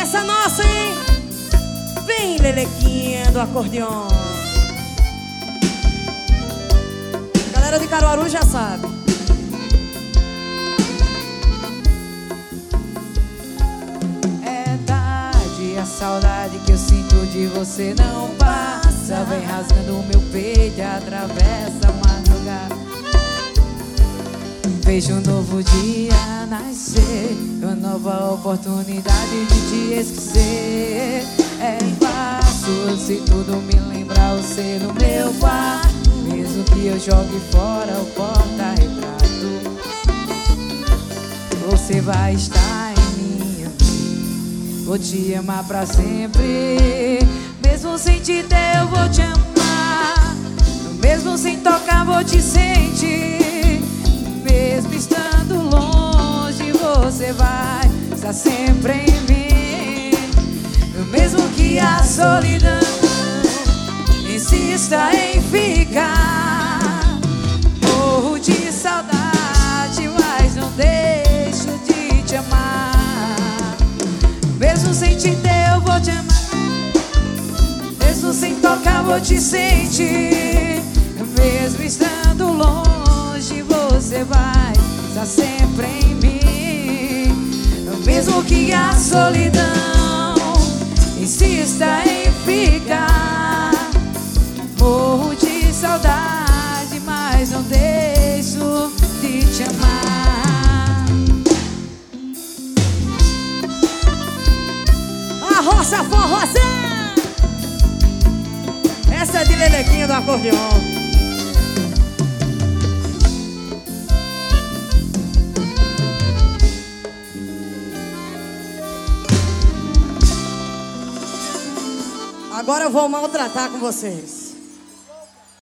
Essa é nossa, hein? Vem, Lelequinha do acordeon. Galera de Caruaru já sabe. É tarde, a saudade que eu sinto de você não passa. Vem rasgando o meu peito e atravessa a madrugada. Vejo um novo dia nascer, uma nova oportunidade de te esquecer. É fácil, eu sei tudo me lembrar você no meu quarto. Mesmo que eu jogue fora o porta-retrato, você vai estar em mim. Vou te amar pra sempre. Mesmo sem te ter eu vou te amar. Mesmo sem tocar vou te sentir. Mesmo estando longe, você vai estar sempre em mim. Mesmo que a solidão insista em ficar, morro de saudade, mas não deixo de te amar. Mesmo sem te ter eu vou te amar. Mesmo sem tocar vou te sentir. Mesmo estando longe, você vai estar sempre em mim. Mesmo que a solidão insista em ficar, morro de saudade, mas não deixo de te amar. A roça forrozã. Essa é de Lelequinha do acordeon. Agora eu vou maltratar com vocês.